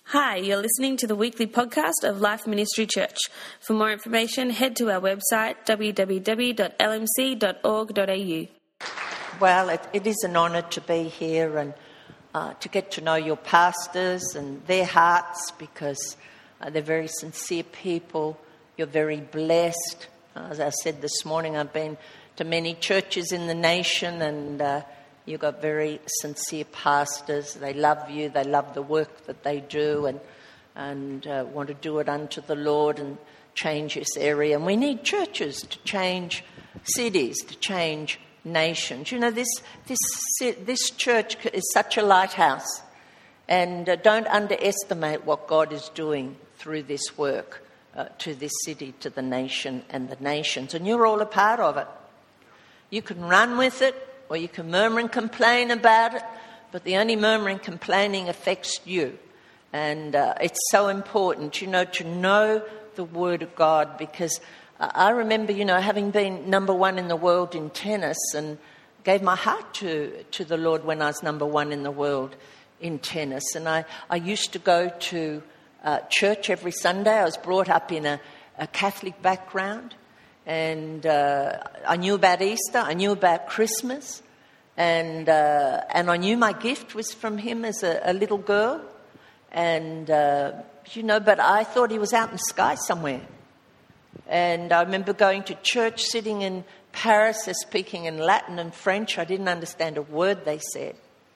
Hi, you're listening to the weekly podcast of Life Ministry Church. For more information, head to our website, www.lmc.org.au. Well, it is an honour to be here and to get to know your pastors and their hearts, because they're very sincere people. You're very blessed. As I said this morning, I've been to many churches in the nation, and you've got very sincere pastors. They love you. They love the work that they do and want to do it unto the Lord and change this area. And we need churches to change cities, to change nations. You know, this church is such a lighthouse. And don't underestimate what God is doing through this work to this city, to the nation and the nations. And you're all a part of it. You can run with it, or you can murmur and complain about it, but the only murmuring and complaining affects you. And it's so important, to know the Word of God, because I remember, having been number one in the world in tennis, and gave my heart to the Lord when I was number one in the world in tennis. And I used to go to church every Sunday. I was brought up in a Catholic background. And I knew about Easter, I knew about Christmas, and I knew my gift was from him as a little girl. And, but I thought he was out in the sky somewhere. And I remember going to church, sitting in Paris, speaking in Latin and French. I didn't understand a word they said.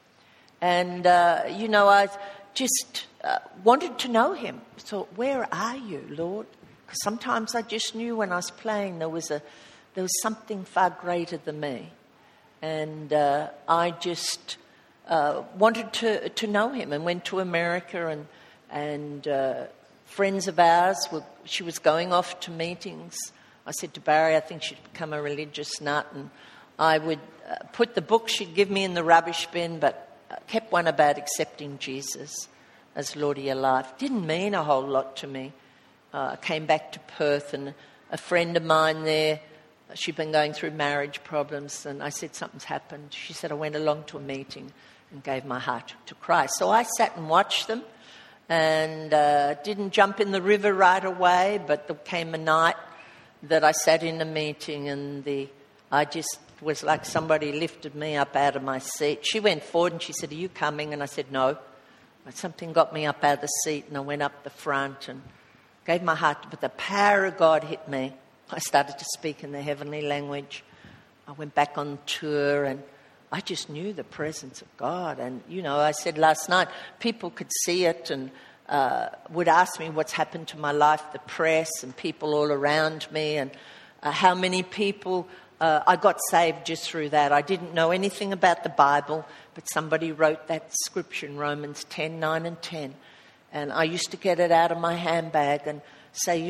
And, I just wanted to know him. I thought, where are you, Lord? Sometimes I just knew when I was playing there was something far greater than me, and I just wanted to know him, and went to America, and friends of ours she was going off to meetings. I said to Barry, I think she'd become a religious nut, and I would put the book she'd give me in the rubbish bin, but kept one about accepting Jesus as Lord of your life. Didn't mean a whole lot to me. I came back to Perth, and a friend of mine there, she'd been going through marriage problems, and I said, something's happened. She said, I went along to a meeting and gave my heart to Christ. So I sat and watched them, and didn't jump in the river right away, but there came a night that I sat in a meeting, and I just was like somebody lifted me up out of my seat. She went forward and she said, are you coming? And I said, no. But something got me up out of the seat, and I went up the front and gave my heart, but the power of God hit me. I started to speak in the heavenly language. I went back on tour, and I just knew the presence of God. And, I said last night, people could see it and would ask me what's happened to my life, the press and people all around me, and how many people I got saved just through that. I didn't know anything about the Bible, but somebody wrote that scripture in Romans 10, 9 and 10. And I used to get it out of my handbag and say,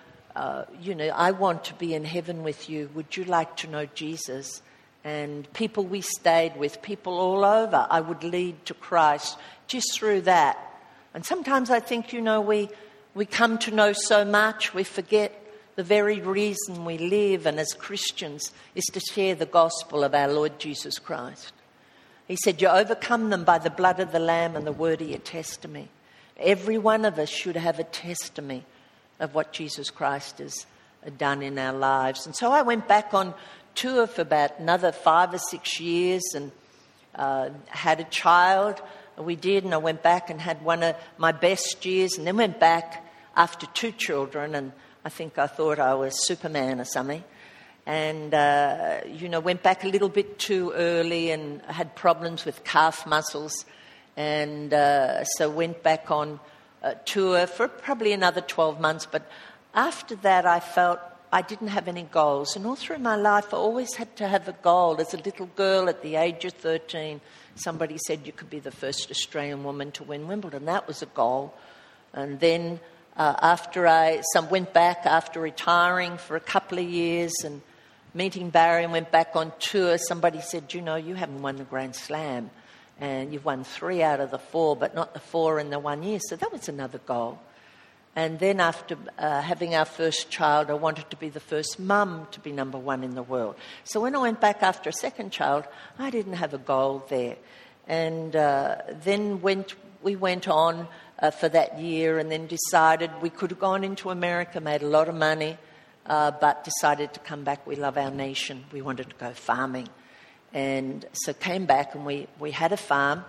I want to be in heaven with you. Would you like to know Jesus? And people we stayed with, people all over, I would lead to Christ just through that. And sometimes I think, we come to know so much, we forget the very reason we live, and as Christians, is to share the gospel of our Lord Jesus Christ. He said, you overcome them by the blood of the Lamb and the word of your testimony. Every one of us should have a testimony of what Jesus Christ has done in our lives. And so I went back on tour for about another 5 or 6 years, and had a child. We did, and I went back and had one of my best years, and then went back after 2 children, and I thought I was Superman or something. And, went back a little bit too early and had problems with calf muscles. And so went back on tour for probably another 12 months. But after that, I felt I didn't have any goals. And all through my life, I always had to have a goal. As a little girl at the age of 13, somebody said you could be the first Australian woman to win Wimbledon. That was a goal. And then after I went back after retiring for a couple of years and meeting Barry and went back on tour, somebody said, you haven't won the Grand Slam. And you've won 3 out of the 4, but not the 4 in the 1 year. So that was another goal. And then after having our first child, I wanted to be the first mum to be number 1 in the world. So when I went back after a second child, I didn't have a goal there. And then we went on for that year, and then decided we could have gone into America, made a lot of money, but decided to come back. We love our nation. We wanted to go farming. And so came back, and we had a farm,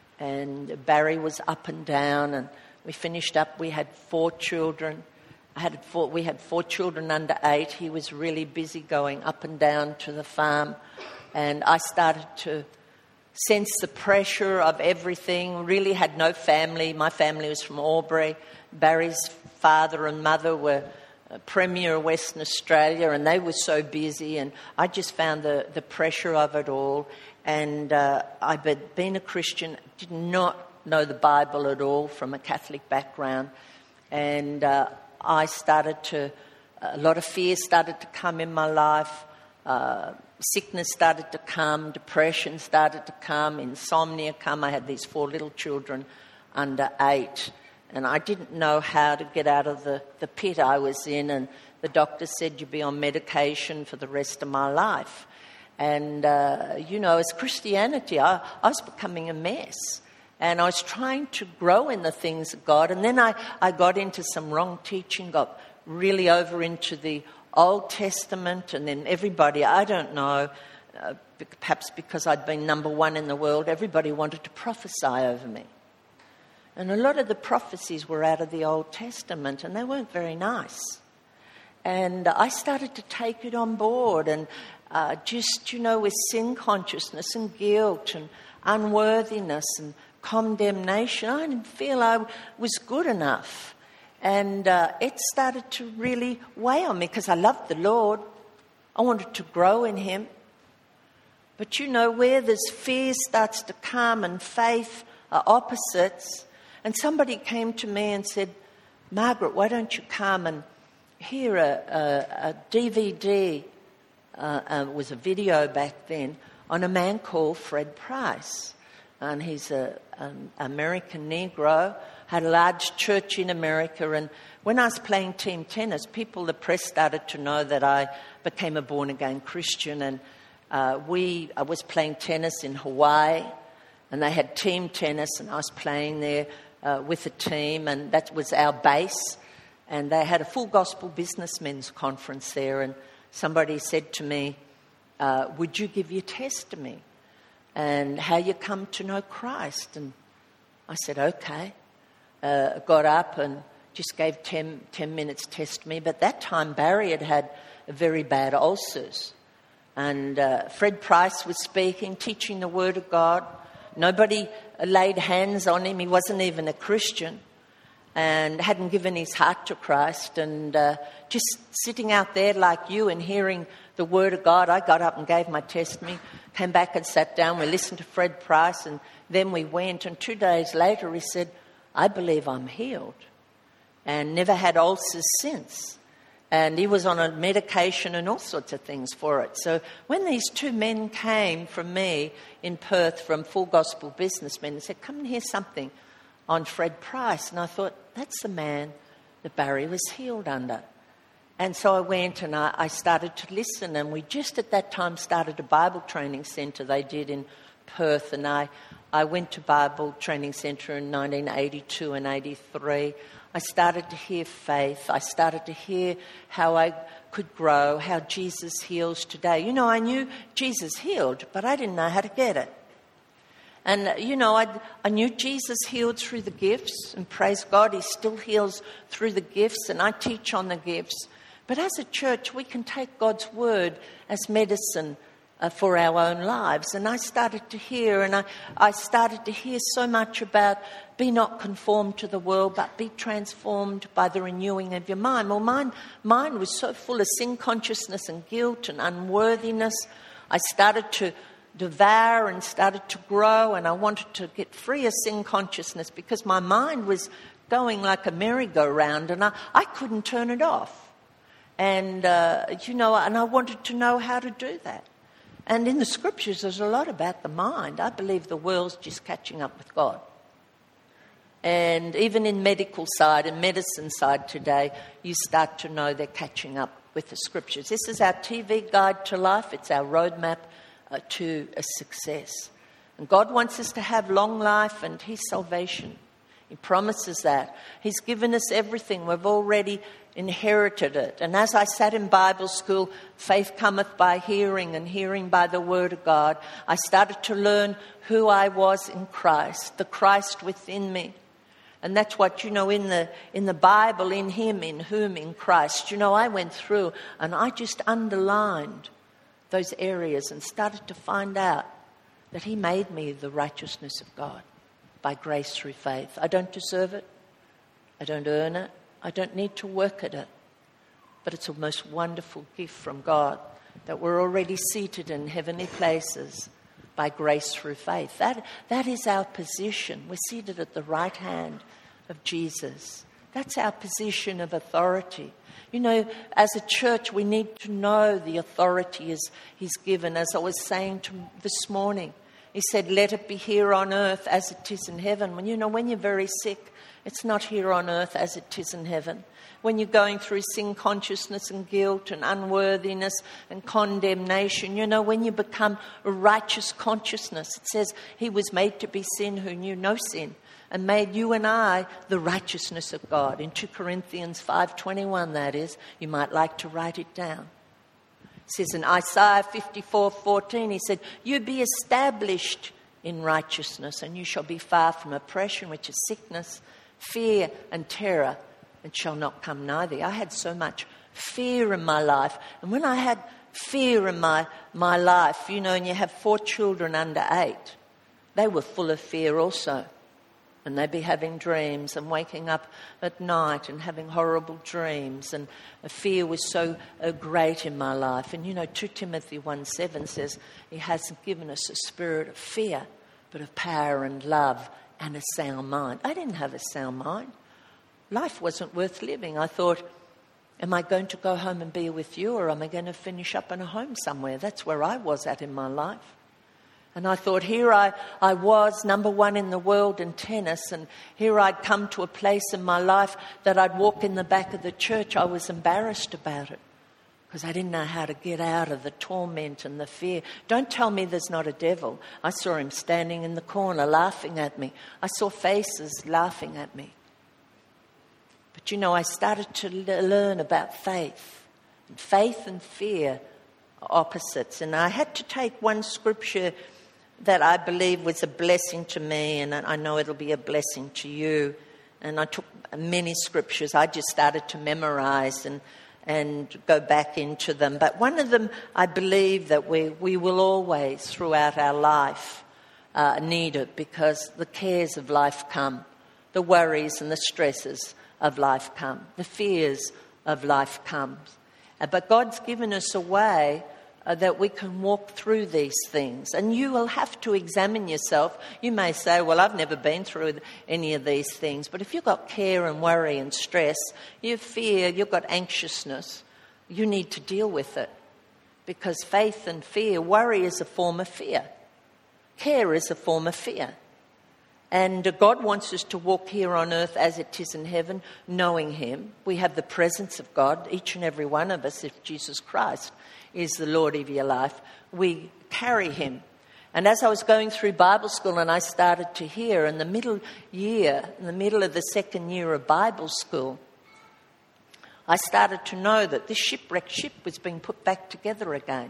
and Barry was up and down, and we finished up. We had 4 children. We had 4 children under 8. He was really busy going up and down to the farm, and I started to sense the pressure of everything. Really had no family. My family was from Albury. Barry's father and mother were Premier of Western Australia, and they were so busy, and I just found the pressure of it all. And I'd been a Christian, did not know the Bible at all from a Catholic background, and I started to, a lot of fear started to come in my life. Sickness started to come, depression started to come, insomnia come. I had these 4 little children under 8, and I didn't know how to get out of the pit I was in, and the doctor said you'd be on medication for the rest of my life. And, as Christianity, I was becoming a mess, and I was trying to grow in the things of God, and then I got into some wrong teaching, got really over into the Old Testament, and then everybody, I don't know, perhaps because I'd been number 1 in the world, everybody wanted to prophesy over me. And a lot of the prophecies were out of the Old Testament, and they weren't very nice. And I started to take it on board, and with sin consciousness and guilt and unworthiness and condemnation, I didn't feel I was good enough. And it started to really weigh on me because I loved the Lord. I wanted to grow in Him. But where this fear starts to come and faith are opposites. And somebody came to me and said, Margaret, why don't you come and hear a DVD, it was a video back then, on a man called Fred Price. And he's an American Negro, had a large church in America, and when I was playing team tennis, the press started to know that I became a born-again Christian, and I was playing tennis in Hawaii, and they had team tennis, and I was playing there with a team, and that was our base, and they had a full gospel businessmen's conference there, and somebody said to me, would you give your testimony and how you come to know Christ? And I said, okay. Got up and just gave 10 minutes testimony. But that time Barry had very bad ulcers. And Fred Price was speaking, teaching the Word of God. Nobody laid hands on him. He wasn't even a Christian and hadn't given his heart to Christ. And just sitting out there like you and hearing the Word of God, I got up and gave my testimony, came back and sat down. We listened to Fred Price, and then we went. And 2 days later he said, I believe I'm healed, and never had ulcers since. And he was on a medication and all sorts of things for it. So when these 2 men came from me in Perth from Full Gospel Businessmen and said, come and hear something on Fred Price. And I thought, that's the man that Barry was healed under. And so I went and I started to listen, and we just at that time started a Bible training centre they did in Perth, and I went to Bible Training Centre in 1982 and 83. I started to hear faith. I started to hear how I could grow, how Jesus heals today. I knew Jesus healed, but I didn't know how to get it. And, I knew Jesus healed through the gifts, and praise God, He still heals through the gifts, and I teach on the gifts. But as a church, we can take God's Word as medicine for our own lives. And I started to hear, and I started to hear so much about be not conformed to the world, but be transformed by the renewing of your mind. Well, mine was so full of sin consciousness and guilt and unworthiness. I started to devour and started to grow, and I wanted to get free of sin consciousness because my mind was going like a merry-go-round, and I couldn't turn it off. And, and I wanted to know how to do that. And in the scriptures, there's a lot about the mind. I believe the world's just catching up with God. And even in medical side and medicine side today, you start to know they're catching up with the scriptures. This is our TV guide to life. It's our roadmap to a success. And God wants us to have long life and His salvation He promises that. He's given us everything. We've already inherited it. And as I sat in Bible school, faith cometh by hearing and hearing by the word of God, I started to learn who I was in Christ, the Christ within me. And that's what, in the Bible, in him, in whom, in Christ. I went through and I just underlined those areas and started to find out that he made me the righteousness of God by grace through faith. I don't deserve it. I don't earn it. I don't need to work at it. But it's a most wonderful gift from God that we're already seated in heavenly places by grace through faith. That is our position. We're seated at the right hand of Jesus. That's our position of authority. As a church, we need to know the authority he's given. As I was saying this morning, he said, let it be here on earth as it is in heaven. When you're very sick, it's not here on earth as it is in heaven. When you're going through sin consciousness and guilt and unworthiness and condemnation, when you become a righteous consciousness, it says he was made to be sin who knew no sin and made you and I the righteousness of God. In 2 Corinthians 5:21, that is. You might like to write it down. It says in Isaiah 54:14, he said, you be established in righteousness and you shall be far from oppression, which is sickness, fear and terror, and shall not come nigh thee. I had so much fear in my life. And when I had fear in my life, and you have 4 children under 8, they were full of fear also. And they'd be having dreams and waking up at night and having horrible dreams. And the fear was so great in my life. And 2 Timothy 1:7 says, he hasn't given us a spirit of fear, but of power and love and a sound mind. I didn't have a sound mind. Life wasn't worth living. I thought, am I going to go home and be with you, or am I going to finish up in a home somewhere? That's where I was at in my life. And I thought, here I was, number 1 in the world in tennis, and here I'd come to a place in my life that I'd walk in the back of the church. I was embarrassed about it because I didn't know how to get out of the torment and the fear. Don't tell me there's not a devil. I saw him standing in the corner laughing at me. I saw faces laughing at me. But I started to learn about faith. And faith and fear are opposites. And I had to take one scripture that I believe was a blessing to me, and I know it'll be a blessing to you. And I took many scriptures. I just started to memorize and go back into them. But one of them, I believe that we will always, throughout our life, need it, because the cares of life come, the worries and the stresses of life come, the fears of life come. But God's given us a way that we can walk through these things. And you will have to examine yourself. You may say, well, I've never been through any of these things. But if you've got care and worry and stress, you fear, you've got anxiousness, you need to deal with it. Because faith and fear, worry is a form of fear. Care is a form of fear. And God wants us to walk here on earth as it is in heaven, knowing him. We have the presence of God, each and every one of us, if Jesus Christ is the Lord of your life. We carry him. And as I was going through Bible school and I started to hear in the middle of the second year of Bible school, I started to know that this shipwrecked ship was being put back together again.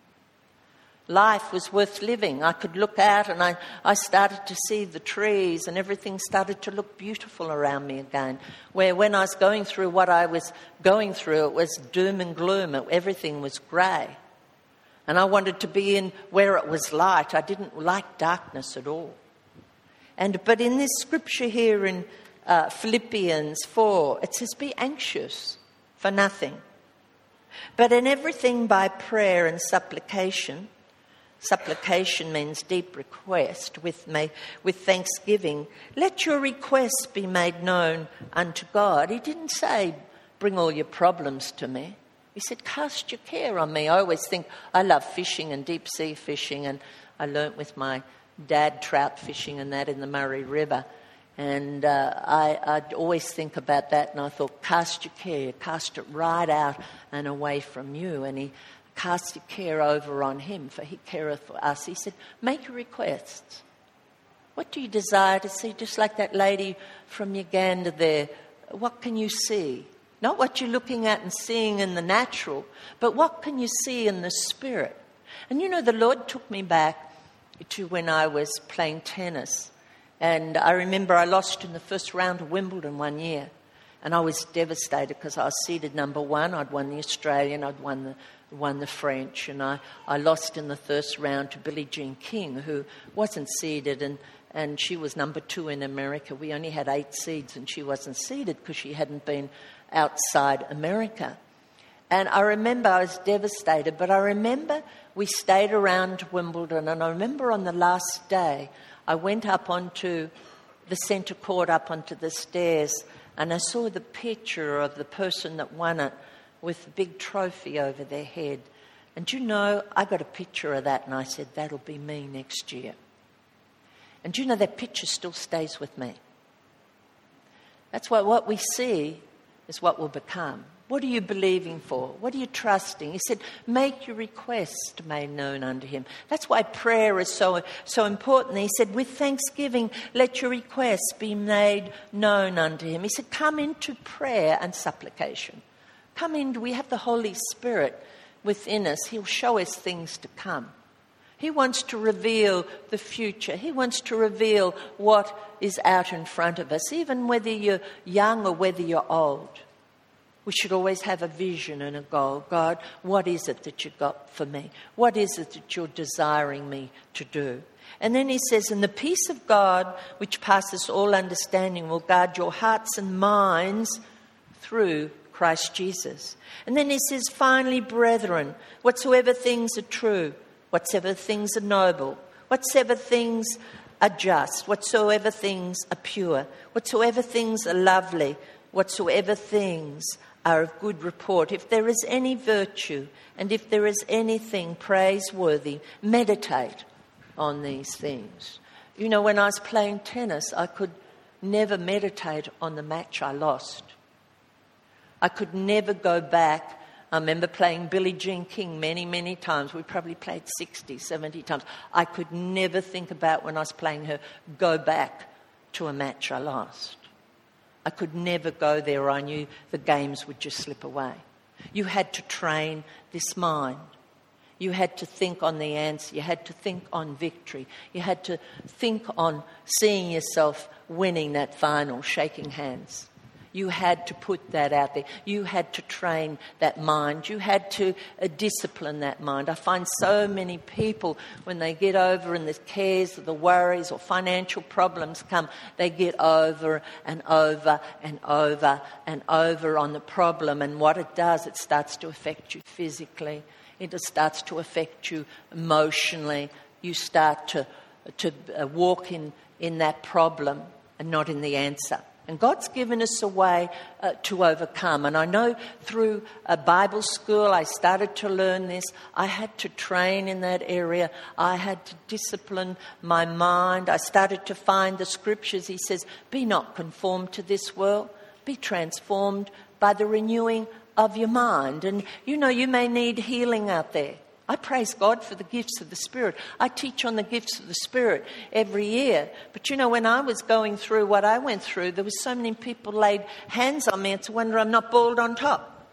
Life was worth living. I could look out and I started to see the trees, and everything started to look beautiful around me again. Where when I was going through what I was going through, it was doom and gloom. Everything was grey. And I wanted to be in where it was light. I didn't like darkness at all. But in this scripture here in Philippians 4, it says, be anxious for nothing, but in everything by prayer and supplication. Supplication means deep request with thanksgiving. Let your requests be made known unto God. He didn't say, bring all your problems to me. He said, cast your care on me. I always think, I love fishing and deep sea fishing, and I learnt with my dad trout fishing and that in the Murray River. And I'd always think about that, and I thought, cast your care, cast it right out and away from you. And he cast your care over on him, for he careth for us. He said, make your requests. What do you desire to see? Just like that lady from Uganda there. What can you see? Not what you're looking at and seeing in the natural, but what can you see in the spirit? And you know, the Lord took me back to when I was playing tennis. And I remember I lost in the first round of Wimbledon one year. And I was devastated because I was seeded number one. I'd won the Australian, I'd won the French. And I lost in the first round to Billie Jean King, who wasn't seeded. And she was number two in America. We only had 8 seeds and she wasn't seeded because she hadn't been outside America. And I remember I was devastated, but I remember we stayed around Wimbledon, and I remember on the last day I went up onto the centre court, up onto the stairs, and I saw the picture of the person that won it with the big trophy over their head. And you know, I got a picture of that and I said, that'll be me next year. And you know, that picture still stays with me. That's why what we see is what will become. What are you believing for? What are you trusting? He said, make your request made known unto him. That's why prayer is so important. He said, with thanksgiving, let your requests be made known unto him. He said, come into prayer and supplication. Come in, we have the Holy Spirit within us. He'll show us things to come. He wants to reveal the future. He wants to reveal what is out in front of us, even whether you're young or whether you're old. We should always have a vision and a goal. God, what is it that you've got for me? What is it that you're desiring me to do? And then he says, and the peace of God, which passes all understanding, will guard your hearts and minds through Christ Jesus. And then he says, finally, brethren, whatsoever things are true, whatsoever things are noble, whatsoever things are just, whatsoever things are pure, whatsoever things are lovely, whatsoever things are of good report, if there is any virtue and if there is anything praiseworthy, meditate on these things. You know, when I was playing tennis, I could never meditate on the match I lost. I could never go back. I remember playing Billie Jean King many, many times. We probably played 60, 70 times. I could never think about when I was playing her, go back to a match I lost. I could never go there. I knew the games would just slip away. You had to train this mind. You had to think on the answer. You had to think on victory. You had to think on seeing yourself winning that final, shaking hands. You had to put that out there. You had to train that mind. You had to discipline that mind. I find so many people, when they get over and the cares or the worries or financial problems come, they get over and over and over and over on the problem. And what it does, it starts to affect you physically. It starts to affect you emotionally. You start to walk in that problem and not in the answer. And God's given us a way to overcome. And I know through a Bible school, I started to learn this. I had to train in that area. I had to discipline my mind. I started to find the scriptures. He says, be not conformed to this world. Be transformed by the renewing of your mind. And you know, you may need healing out there. I praise God for the gifts of the Spirit. I teach on the gifts of the Spirit every year. But you know, when I was going through what I went through, there was so many people laid hands on me. It's a wonder I'm not bald on top.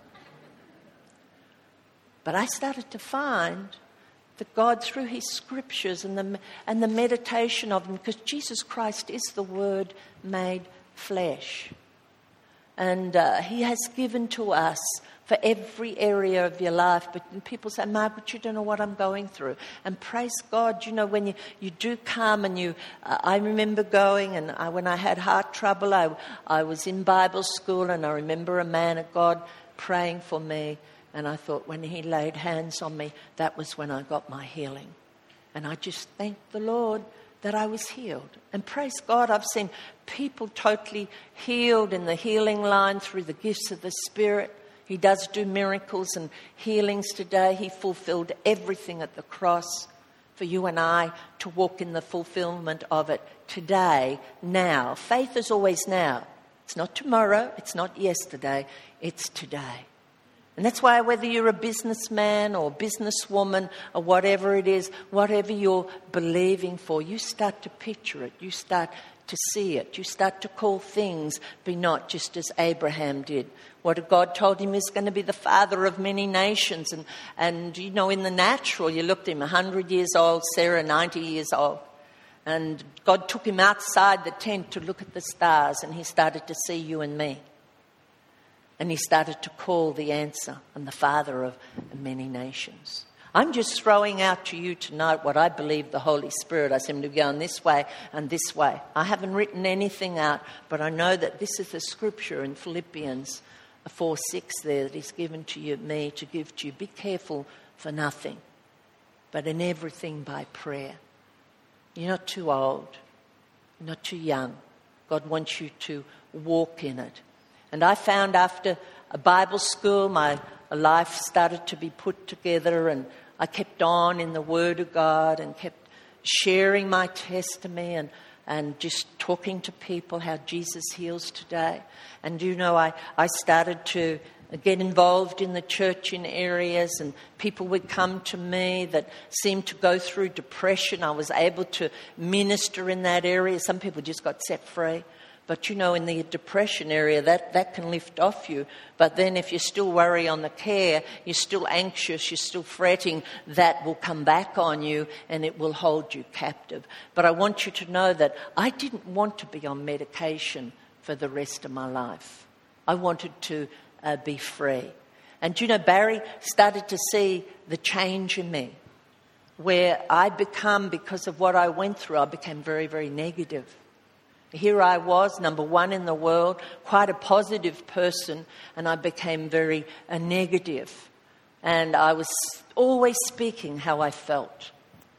But I started to find that God, through his scriptures and the meditation of them, because Jesus Christ is the Word made flesh. And he has given to us for every area of your life. But people say, Margaret, you don't know what I'm going through. And praise God, you know, when you do come and I remember going and when I had heart trouble, I was in Bible school and I remember a man of God praying for me. And I thought when he laid hands on me, that was when I got my healing. And I just thanked the Lord that I was healed. And praise God, I've seen people totally healed in the healing line through the gifts of the Spirit. He does do miracles and healings today. He fulfilled everything at the cross for you and I to walk in the fulfillment of it today, now. Faith is always now. It's not tomorrow. It's not yesterday. It's today. And that's why whether you're a businessman or businesswoman or whatever it is, whatever you're believing for, you start to picture it. You start to see it. You start to call things be not, just as Abraham did. What God told him is going to be the father of many nations. And you know, in the natural, you looked at him 100 years old, Sarah 90 years old. And God took him outside the tent to look at the stars, and he started to see you and me. And he started to call the answer and the father of many nations. I'm just throwing out to you tonight what I believe the Holy Spirit. I seem to be going this way and this way. I haven't written anything out, but I know that this is the scripture in Philippians 4:6 there that he's given to you, me to give to you. Be careful for nothing, but in everything by prayer. You're not too old. You're not too young. God wants you to walk in it. And I found after a Bible school, my life started to be put together, and I kept on in the Word of God and kept sharing my testimony and just talking to people how Jesus heals today. And you know, I started to get involved in the church in areas, and people would come to me that seemed to go through depression. I was able to minister in that area. Some people just got set free. But you know, in the depression area, that can lift off you. But then if you still worry on the care, you're still anxious, you're still fretting, that will come back on you and it will hold you captive. But I want you to know that I didn't want to be on medication for the rest of my life. I wanted to be free. And you know, Barry started to see the change in me, where I become, because of what I went through, I became very, very negative. Here I was, number one in the world, quite a positive person, and I became very negative. And I was always speaking how I felt.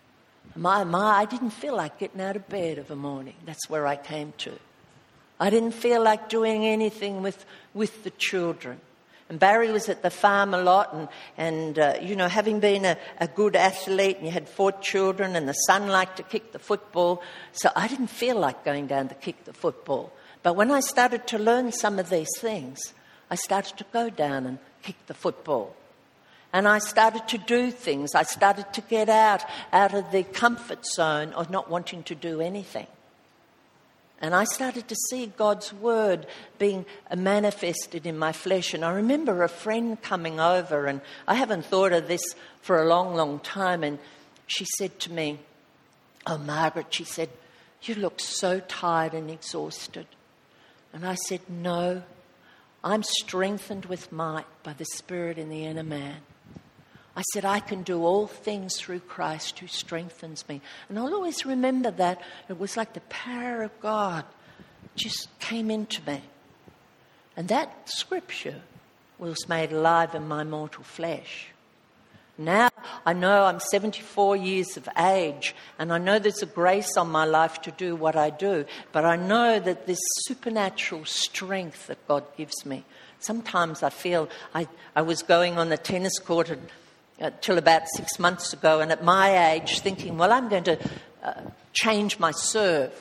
I didn't feel like getting out of bed of a morning. That's where I came to. I didn't feel like doing anything with the children. And Barry was at the farm a lot, and you know, having been a good athlete, and you had 4 children, and the son liked to kick the football, so I didn't feel like going down to kick the football. But when I started to learn some of these things, I started to go down and kick the football. And I started to do things. I started to get out of the comfort zone of not wanting to do anything. And I started to see God's word being manifested in my flesh. And I remember a friend coming over, and I haven't thought of this for a long, long time. And she said to me, "Oh, Margaret," she said, "you look so tired and exhausted." And I said, "No, I'm strengthened with might by the Spirit in the inner man." I said, "I can do all things through Christ who strengthens me." And I'll always remember that. It was like the power of God just came into me. And that scripture was made alive in my mortal flesh. Now I know I'm 74 years of age, and I know there's a grace on my life to do what I do, but I know that this supernatural strength that God gives me. Sometimes I feel I was going on the tennis court till about 6 months ago, and at my age thinking, well, I'm going to change my serve.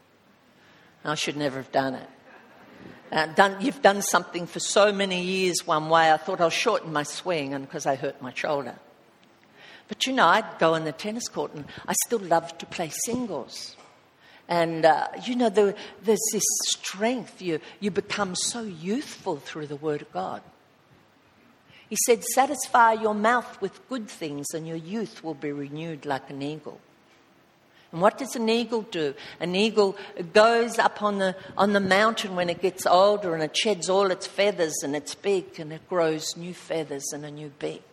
I should never have done it. You've done something for so many years one way, I thought I'll shorten my swing, and because I hurt my shoulder. But you know, I'd go on the tennis court, and I still loved to play singles. And you know, there's this strength. You become so youthful through the Word of God. He said, "Satisfy your mouth with good things, and your youth will be renewed like an eagle." And what does an eagle do? An eagle goes up on the mountain when it gets older, and it sheds all its feathers and its beak, and it grows new feathers and a new beak.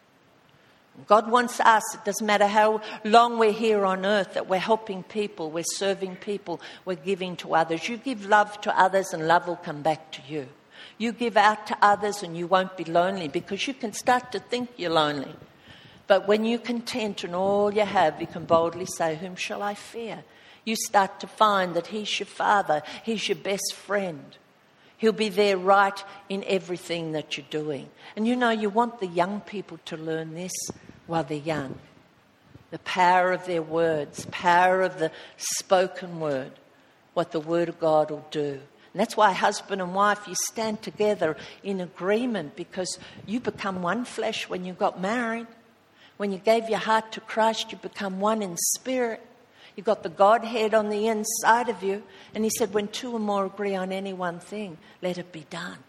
God wants us, it doesn't matter how long we're here on earth, that we're helping people, we're serving people, we're giving to others. You give love to others, and love will come back to you. You give out to others, and you won't be lonely, because you can start to think you're lonely. But when you're content and all you have, you can boldly say, "Whom shall I fear?" You start to find that He's your Father, He's your best friend. He'll be there right in everything that you're doing. And you know, you want the young people to learn this while they're young. The power of their words, power of the spoken word, what the Word of God will do. And that's why husband and wife, you stand together in agreement, because you become one flesh when you got married. When you gave your heart to Christ, you become one in spirit. You've got the Godhead on the inside of you. And he said, when two or more agree on any one thing, let it be done.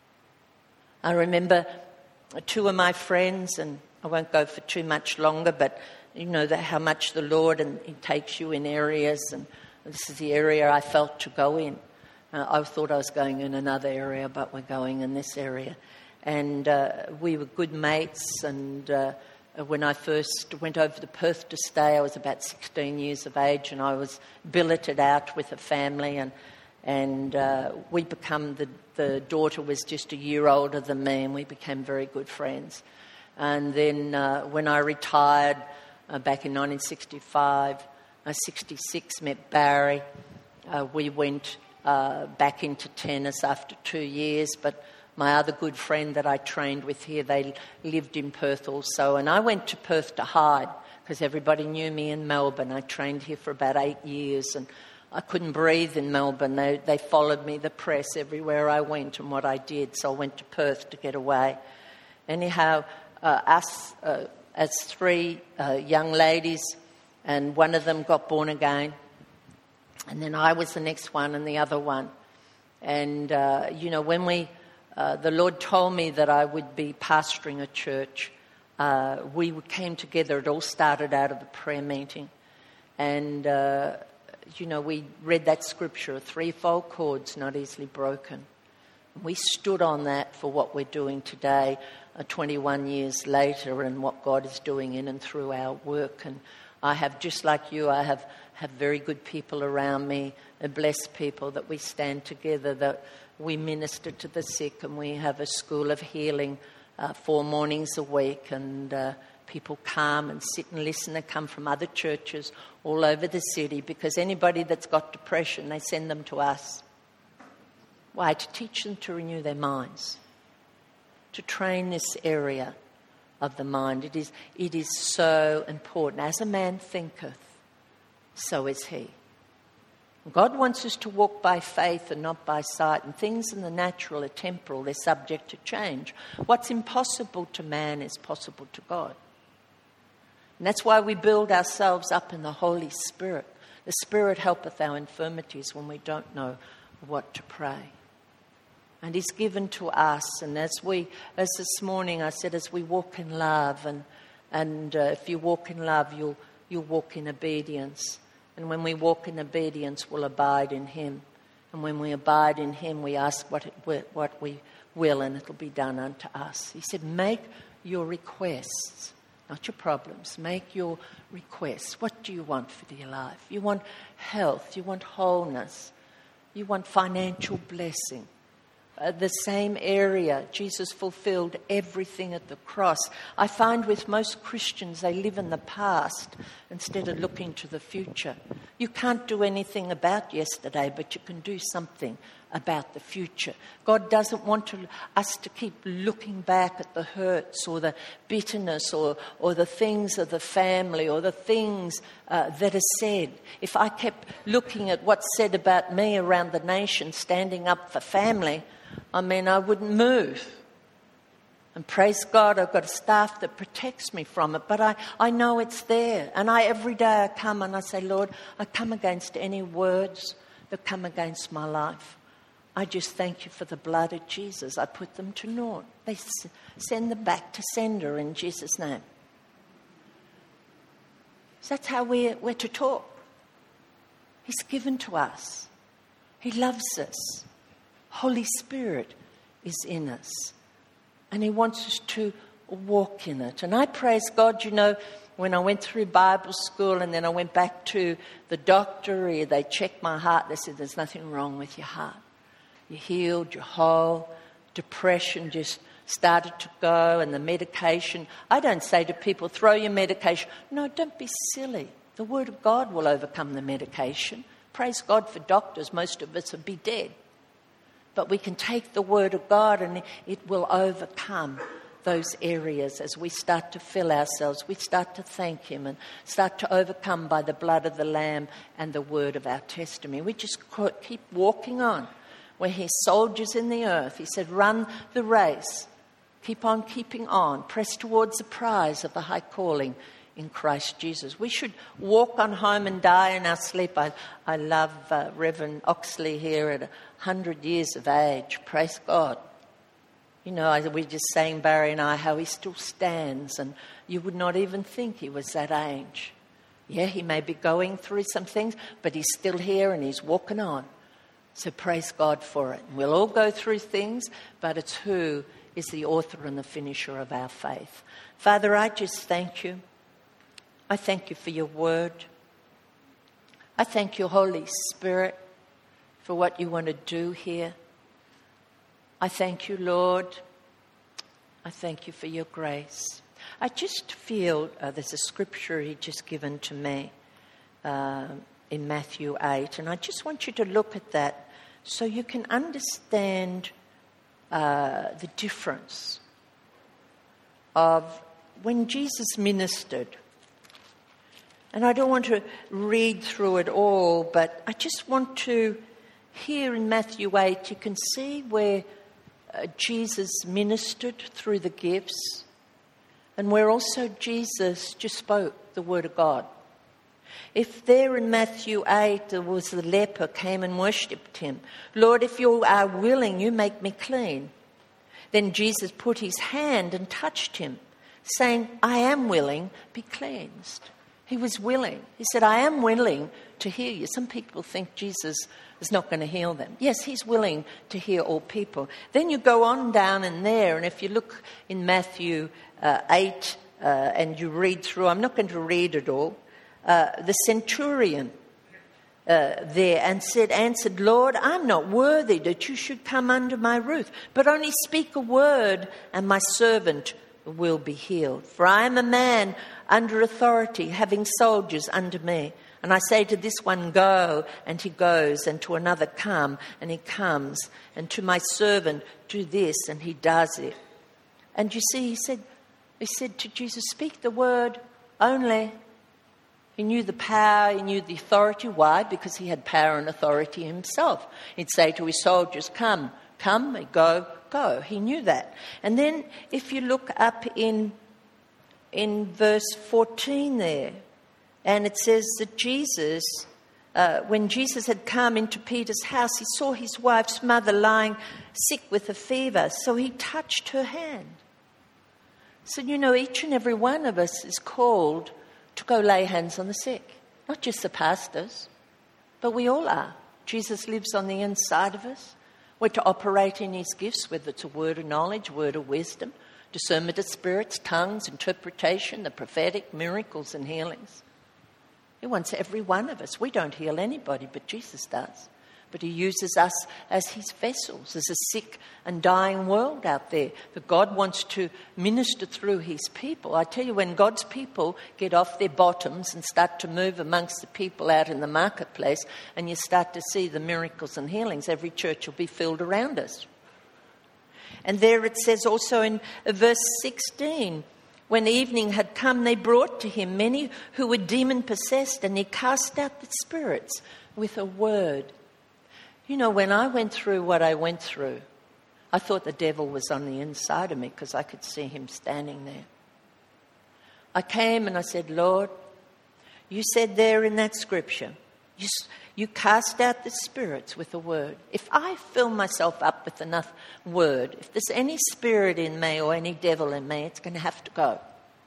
I remember two of my friends, and I won't go for too much longer, but you know how much the Lord, and he takes you in areas, and this is the area I felt to go in. I thought I was going in another area, but we're going in this area. And we were good mates, and when I first went over to Perth to stay, I was about 16 years of age, and I was billeted out with a family, and we become, the daughter was just a year older than me, and we became very good friends. And then when I retired back in 1965, 66, met Barry. We went back into tennis after 2 years, but my other good friend that I trained with here, they lived in Perth also, and I went to Perth to hide because everybody knew me in Melbourne. I trained here for about 8 years, and I couldn't breathe in Melbourne. They followed me, the press, everywhere I went and what I did, so I went to Perth to get away. Anyhow, us as three young ladies, and one of them got born again, and then I was the next one and the other one. And, when the Lord told me that I would be pastoring a church, we came together. It all started out of a prayer meeting. And, we read that scripture, a threefold cord's not easily broken. We stood on that for what we're doing today, 21 years later, and what God is doing in and through our work. And I have, just like you, I have very good people around me, blessed people, that we stand together, that we minister to the sick, and we have a school of healing 4 mornings a week, and people come and sit and listen. They come from other churches all over the city, because anybody that's got depression, they send them to us. Why? To teach them to renew their minds, to train this area of the mind. It is so important. As a man thinketh, so is he. God wants us to walk by faith and not by sight, and things in the natural are temporal. They're subject to change. What's impossible to man is possible to God. And that's why we build ourselves up in the Holy Spirit. The Spirit helpeth our infirmities when we don't know what to pray. And he's given to us. And as this morning I said, as we walk in love, and if you walk in love, you'll walk in obedience. And when we walk in obedience, we'll abide in him. And when we abide in him, we ask what we will, and it'll be done unto us. He said, make your requests, not your problems. Make your requests. What do you want for your life? You want health. You want wholeness. You want financial blessing. The same area. Jesus fulfilled everything at the cross. I find with most Christians, they live in the past instead of looking to the future. You can't do anything about yesterday, but you can do something about the future. God doesn't want us to keep looking back at the hurts or the bitterness or the things of the family or the things that are said. If I kept looking at what's said about me around the nation, standing up for family, I wouldn't move. And praise God, I've got a staff that protects me from it. But I know it's there. And every day I come and I say, Lord, I come against any words that come against my life. I just thank you for the blood of Jesus. I put them to naught. They send them back to sender in Jesus' name. So that's how we're to talk. He's given to us. He loves us. Holy Spirit is in us. And he wants us to walk in it. And I praise God, when I went through Bible school and then I went back to the doctor, they checked my heart. They said, there's nothing wrong with your heart. You're healed, you're whole. Depression just started to go, and the medication. I don't say to people, throw your medication. No, don't be silly. The Word of God will overcome the medication. Praise God for doctors. Most of us would be dead. But we can take the Word of God and it will overcome those areas as we start to fill ourselves. We start to thank him and start to overcome by the blood of the Lamb and the word of our testimony. We just keep walking on. We're his soldiers in the earth. He said, run the race. Keep on keeping on. Press towards the prize of the high calling in Christ Jesus. We should walk on home and die in our sleep. I love Reverend Oxley here at 100 years of age. Praise God. You know, we were just saying, Barry and I, how he still stands, and you would not even think he was that age. Yeah, he may be going through some things, but he's still here and he's walking on. So praise God for it. We'll all go through things, but it's who is the author and the finisher of our faith. Father, I just thank you. I thank you for your word. I thank you, Holy Spirit, for what you want to do here. I thank you, Lord. I thank you for your grace. I just feel there's a scripture he just given to me in Matthew 8, and I just want you to look at that so you can understand the difference of when Jesus ministered. And I don't want to read through it all, but I just want to, here in Matthew 8, you can see where Jesus ministered through the gifts, and where also Jesus just spoke the word of God. If there in Matthew 8 there was the leper came and worshipped him, Lord, if you are willing, you make me clean. Then Jesus put his hand and touched him, saying, I am willing, be cleansed. He was willing. He said, I am willing to heal you. Some people think Jesus is not going to heal them. Yes, he's willing to heal all people. Then you go on down in there, and if you look in Matthew 8 and you read through, I'm not going to read it all, the centurion there answered, Lord, I'm not worthy that you should come under my roof, but only speak a word and my servant will be healed. For I am a man under authority, having soldiers under me. And I say to this one, go, and he goes, and to another, come, and he comes, and to my servant, do this, and he does it. And you see, he said to Jesus, speak the word only. He knew the power, he knew the authority. Why? Because he had power and authority himself. He'd say to his soldiers, come, go. He knew that. And then if you look up in verse 14 there, and it says that Jesus, when Jesus had come into Peter's house, he saw his wife's mother lying sick with a fever, so he touched her hand. So, you know, each and every one of us is called to go lay hands on the sick. Not just the pastors, but we all are. Jesus lives on the inside of us. We're to operate in his gifts, whether it's a word of knowledge, word of wisdom, discernment of spirits, tongues, interpretation, the prophetic, miracles and healings. He wants every one of us. We don't heal anybody, but Jesus does. But he uses us as his vessels. There's a sick and dying world out there that God wants to minister through his people. I tell you, when God's people get off their bottoms and start to move amongst the people out in the marketplace, and you start to see the miracles and healings, every church will be filled around us. And there it says also in verse 16, when evening had come, they brought to him many who were demon-possessed, and he cast out the spirits with a word. You know, when I went through what I went through, I thought the devil was on the inside of me because I could see him standing there. I came and I said, Lord, you said there in that scripture, you cast out the spirits with a word. If I fill myself up with enough word, if there's any spirit in me or any devil in me, it's going to have to go.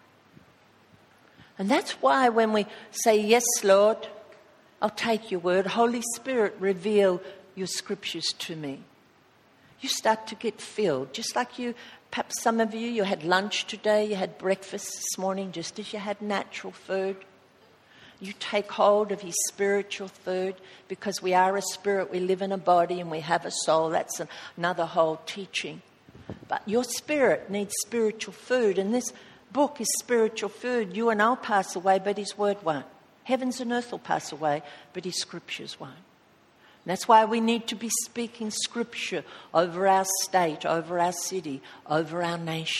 And that's why when we say, yes, Lord, I'll take your word, Holy Spirit, reveal your scriptures to me. You start to get filled, just like you, perhaps some of you had lunch today, you had breakfast this morning, just as you had natural food. You take hold of his spiritual food, because we are a spirit, we live in a body and we have a soul. That's another whole teaching. But your spirit needs spiritual food, and this book is spiritual food. You and I'll pass away, but his word won't. Heavens and earth will pass away, but his scriptures won't. And that's why we need to be speaking scripture over our state, over our city, over our nation.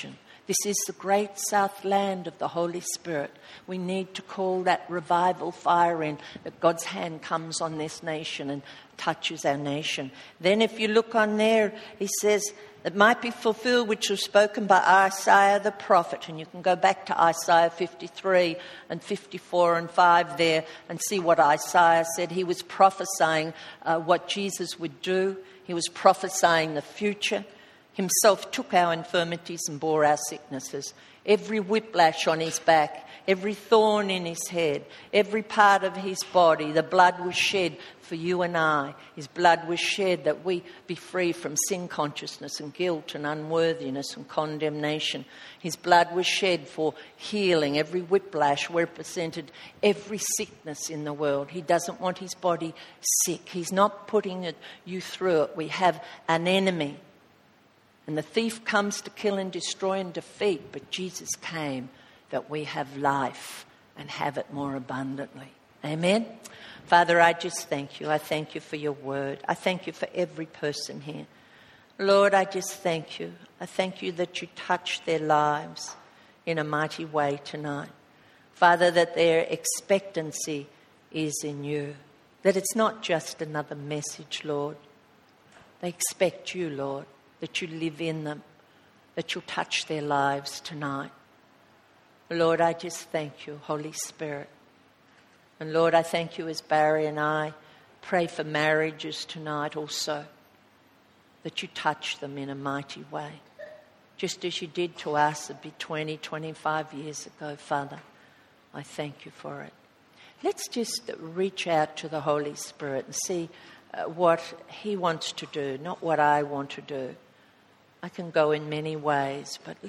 This is the great south land of the Holy Spirit. We need to call that revival fire in, that God's hand comes on this nation and touches our nation. Then if you look on there, he says, it might be fulfilled which was spoken by Isaiah the prophet. And you can go back to Isaiah 53 and 54 and 5 there and see what Isaiah said. He was prophesying what Jesus would do. He was prophesying the future. Himself took our infirmities and bore our sicknesses. Every whiplash on his back, every thorn in his head, every part of his body, the blood was shed for you and I. His blood was shed that we be free from sin consciousness and guilt and unworthiness and condemnation. His blood was shed for healing. Every whiplash represented every sickness in the world. He doesn't want his body sick. He's not putting you through it. We have an enemy. And the thief comes to kill and destroy and defeat, but Jesus came that we have life and have it more abundantly. Amen? Father, I just thank you. I thank you for your word. I thank you for every person here. Lord, I just thank you. I thank you that you touch their lives in a mighty way tonight. Father, that their expectancy is in you. That it's not just another message, Lord. They expect you, Lord. That you live in them, that you'll touch their lives tonight. Lord, I just thank you, Holy Spirit. And Lord, I thank you as Barry and I pray for marriages tonight also, that you touch them in a mighty way, just as you did to us a bit 20, 25 years ago, Father. I thank you for it. Let's just reach out to the Holy Spirit and see what he wants to do, not what I want to do. I can go in many ways, but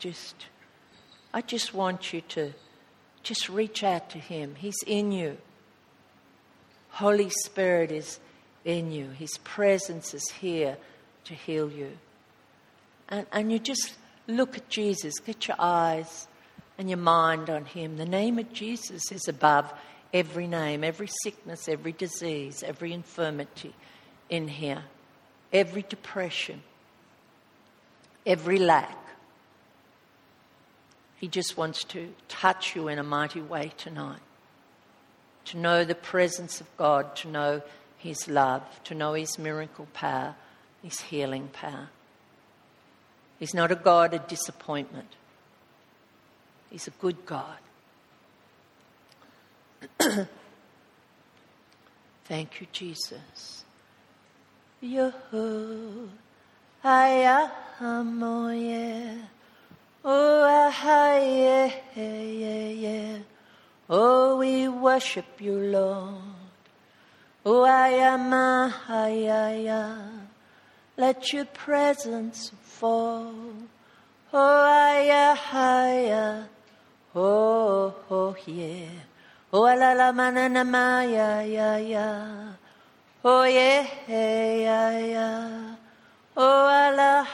I just want you to just reach out to him. He's in you. Holy Spirit is in you. His presence is here to heal you. And you just look at Jesus. Get your eyes and your mind on him. The name of Jesus is above every name, every sickness, every disease, every infirmity in here, every depression, every lack. He just wants to touch you in a mighty way tonight. To know the presence of God, to know his love, to know his miracle power, his healing power. He's not a God of disappointment. He's a good God. Thank you, Jesus. Yo-ho. Ayahamoye, oh ahaye, oh we worship you, Lord. Oh ayamahaya, let your presence fall. Oh ayahaya, oh yeah, oh alalamananamaya ya, oh yeah yeah. Oh, Allah,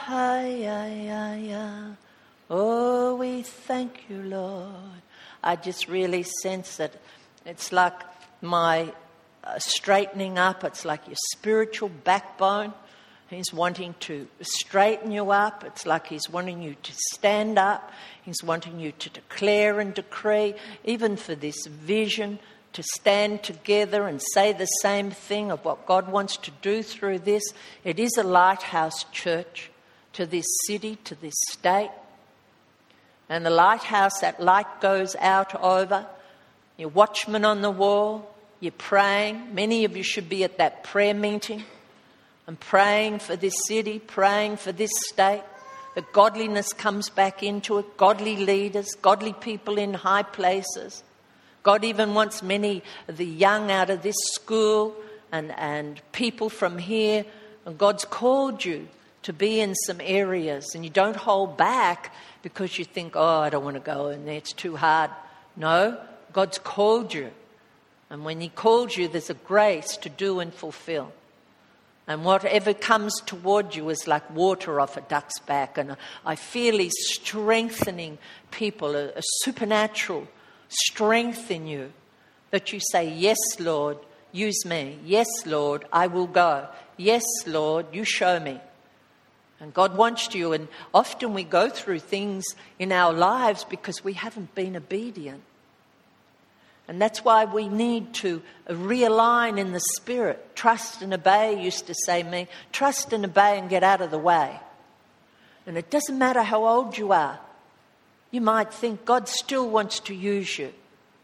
oh, we thank you, Lord. I just really sense that it's like my straightening up. It's like your spiritual backbone. He's wanting to straighten you up. It's like he's wanting you to stand up. He's wanting you to declare and decree, even for this vision, to stand together and say the same thing of what God wants to do through this. It is a lighthouse church to this city, to this state. And the lighthouse, that light goes out over. You're watchmen on the wall. You're praying. Many of you should be at that prayer meeting and praying for this city, praying for this state. That godliness comes back into it. Godly leaders, godly people in high places. God even wants many of the young out of this school and people from here. And God's called you to be in some areas. And you don't hold back because you think, oh, I don't want to go in there, it's too hard. No, God's called you. And when he calls you, there's a grace to do and fulfill. And whatever comes toward you is like water off a duck's back. And I feel he's strengthening people, a supernatural strength in you, that you say, yes, Lord, use me. Yes, Lord, I will go. Yes, Lord, you show me. And God wants you, and often we go through things in our lives because we haven't been obedient. And that's why we need to realign in the Spirit. Trust and obey used to say me. Trust and obey and get out of the way. And it doesn't matter how old you are. You might think God still wants to use you.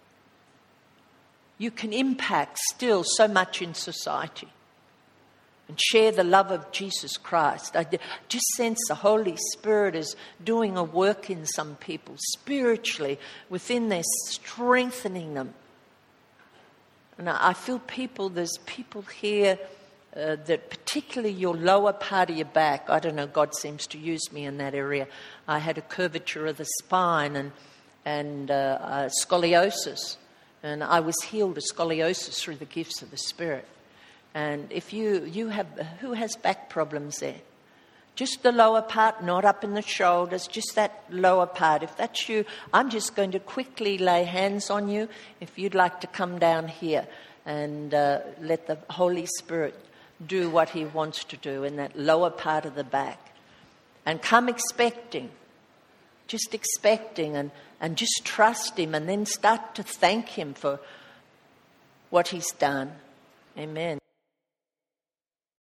You can impact still so much in society and share the love of Jesus Christ. I just sense the Holy Spirit is doing a work in some people spiritually within their strengthening them. And I feel there's people here that particularly your lower part of your back, I don't know, God seems to use me in that area. I had a curvature of the spine and scoliosis. And I was healed of scoliosis through the gifts of the Spirit. And if you have, who has back problems there? Just the lower part, not up in the shoulders, just that lower part. If that's you, I'm just going to quickly lay hands on you. If you'd like to come down here and let the Holy Spirit do what he wants to do in that lower part of the back. And come expecting, just expecting and just trust him and then start to thank him for what he's done. Amen.